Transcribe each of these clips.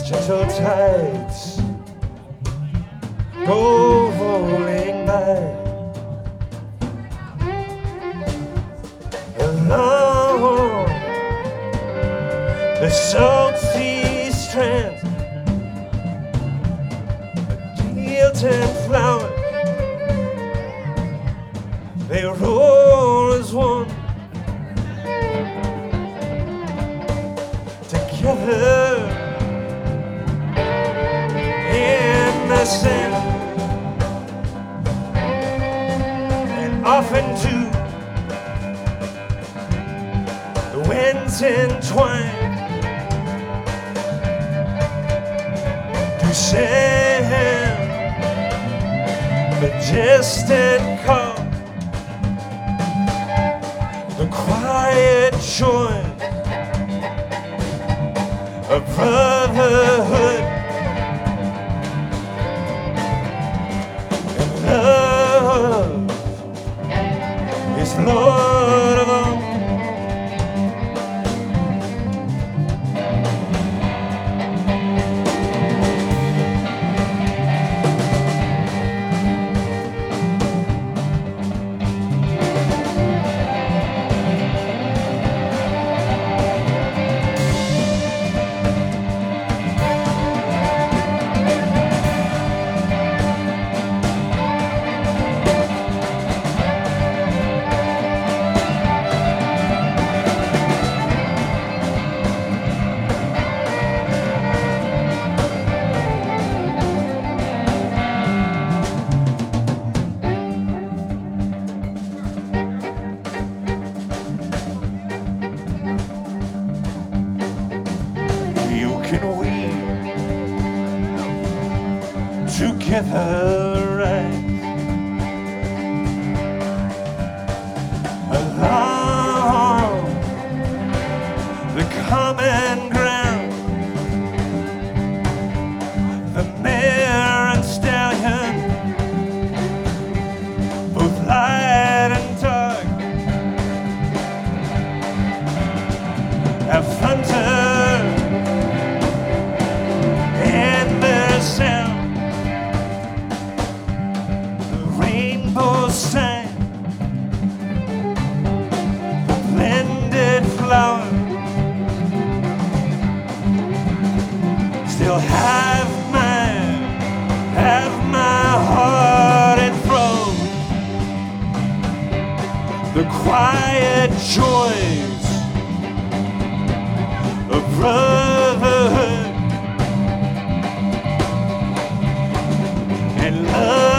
Gentle tides go rolling by. Along the salty strands, guilt and flowers, they roll as one. Together in the sand, and often too the winds entwine to send majestic call, the quiet joy of brotherhood and love is Lord of all. Together rise along the common ground, the mare and stallion, both light and dark, have thunder in their sound. Sign, the blended flower, still have my heart enthroned. The quiet joys of brotherhood and love.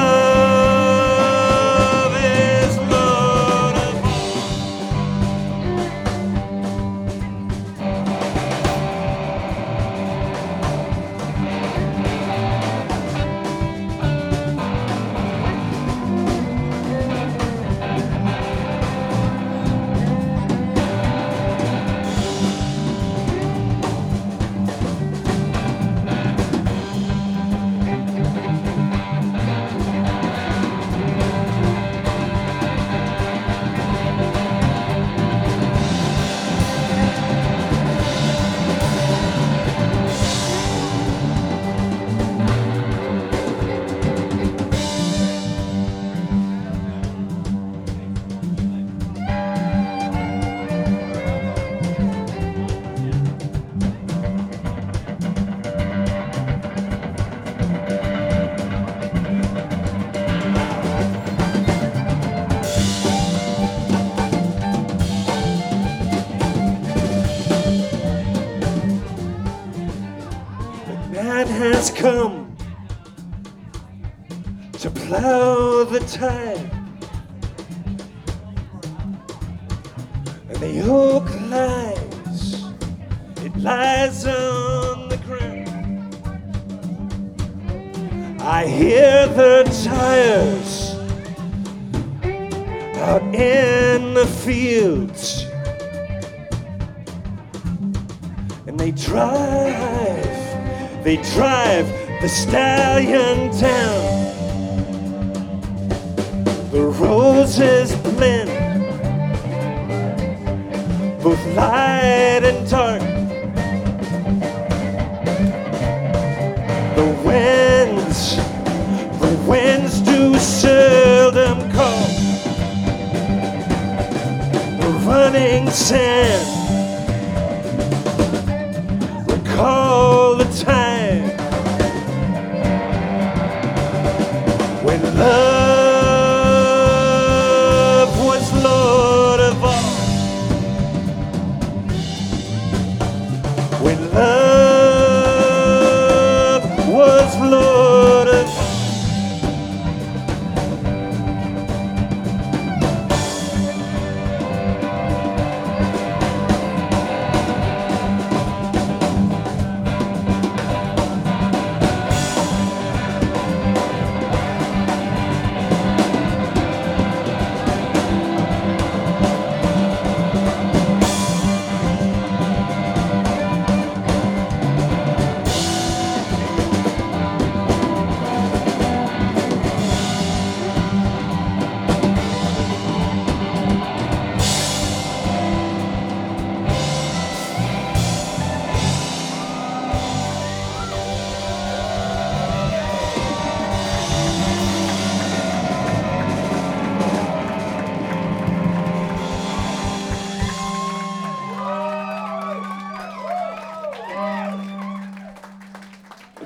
Man has come to plow the tide, and the yoke lies on the ground. I hear the tires out in the fields, and they drive the stallion down. The roses blend, both light and dark.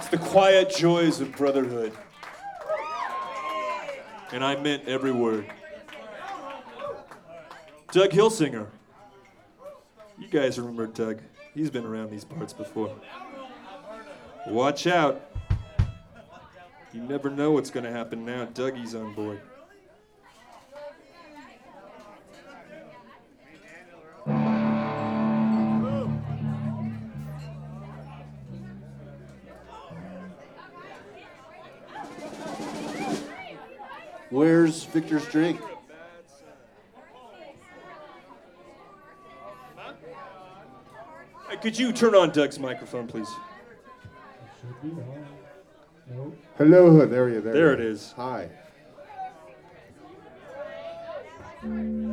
the quiet joys of brotherhood. And I meant every word. Doug Hilsinger. You guys remember Doug. He's been around these parts before. Watch out. You never know what's going to happen now. Dougie's on board. Where's Victor's drink? Hey, could you turn on Doug's microphone, please? Hello, there you. There it is. Hi.